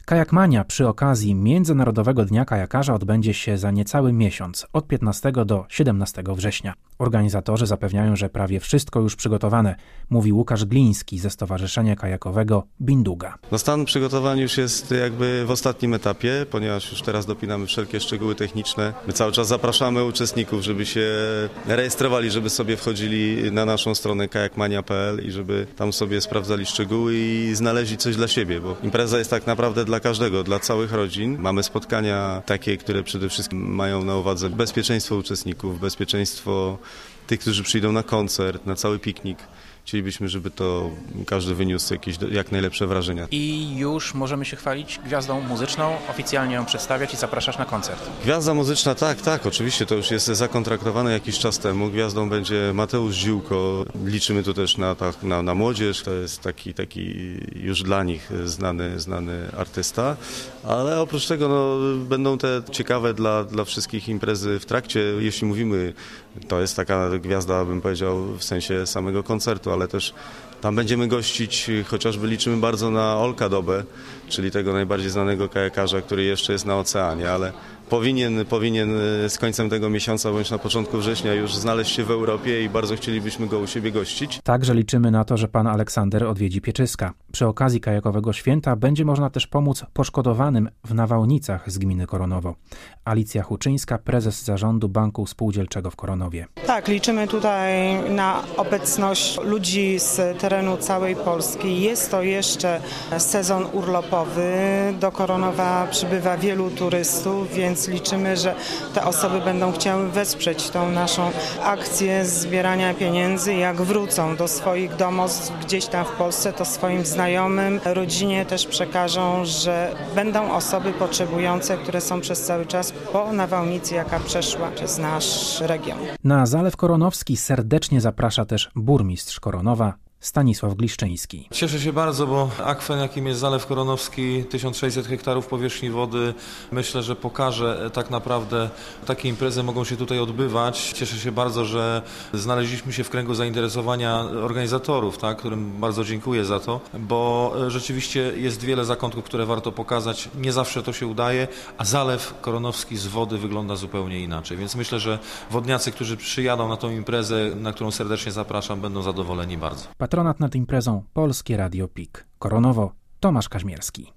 Kajakmania przy okazji Międzynarodowego Dnia Kajakarza odbędzie się za niecały miesiąc, od 15 do 17 września. Organizatorzy zapewniają, że prawie wszystko już przygotowane, mówi Łukasz Gliński ze Stowarzyszenia Kajakowego Binduga. Stan przygotowań już jest jakby w ostatnim etapie, ponieważ już teraz dopinamy wszelkie szczegóły techniczne. My cały czas zapraszamy uczestników, żeby się rejestrowali, żeby sobie wchodzili na naszą stronę kajakmania.pl i żeby tam sobie sprawdzali szczegóły i znaleźli coś dla siebie, bo impreza jest tak naprawdę dla każdego, dla całych rodzin. Mamy spotkania takie, które przede wszystkim mają na uwadze bezpieczeństwo uczestników, bezpieczeństwo tych, którzy przyjdą na koncert, na cały piknik. Chcielibyśmy, żeby to każdy wyniósł jakieś jak najlepsze wrażenia. I już możemy się chwalić gwiazdą muzyczną, oficjalnie ją przedstawiać i zapraszasz na koncert. Gwiazda muzyczna, tak, oczywiście, to już jest zakontraktowane jakiś czas temu. Gwiazdą będzie Mateusz Ziółko. Liczymy tu też na młodzież. To jest taki już dla nich znany artysta. Ale oprócz tego będą te ciekawe dla wszystkich imprezy w trakcie. Jeśli mówimy, to jest taka gwiazda, bym powiedział, w sensie samego koncertu, ale też tam będziemy gościć, chociażby liczymy bardzo na Olka Dobę, czyli tego najbardziej znanego kajakarza, który jeszcze jest na oceanie, ale powinien z końcem tego miesiąca bądź na początku września już znaleźć się w Europie i bardzo chcielibyśmy go u siebie gościć. Także liczymy na to, że pan Aleksander odwiedzi Pieczyska. Przy okazji kajakowego święta będzie można też pomóc poszkodowanym w nawałnicach z gminy Koronowo. Alicja Huczyńska, prezes zarządu Banku Spółdzielczego w Koronowie. Tak, liczymy tutaj na obecność ludzi z terenu całej Polski. Jest to jeszcze sezon urlopowy. Do Koronowa przybywa wielu turystów, więc liczymy, że te osoby będą chciały wesprzeć tą naszą akcję zbierania pieniędzy. Jak wrócą do swoich domostw gdzieś tam w Polsce, to swoim znajomym, rodzinie też przekażą, że będą osoby potrzebujące, które są przez cały czas po nawałnicy, jaka przeszła przez nasz region. Na Zalew Koronowski serdecznie zaprasza też burmistrz Koronowa Stanisław Gliszczyński. Cieszę się bardzo, bo akwen, jakim jest Zalew Koronowski, 1600 hektarów powierzchni wody, myślę, że pokaże tak naprawdę, takie imprezy mogą się tutaj odbywać. Cieszę się bardzo, że znaleźliśmy się w kręgu zainteresowania organizatorów, tak, którym bardzo dziękuję za to, bo rzeczywiście jest wiele zakątków, które warto pokazać. Nie zawsze to się udaje, a Zalew Koronowski z wody wygląda zupełnie inaczej. Więc myślę, że wodniacy, którzy przyjadą na tą imprezę, na którą serdecznie zapraszam, będą zadowoleni bardzo. Patronat nad imprezą Polskie Radio PIK. Koronowo, Tomasz Kaźmierski.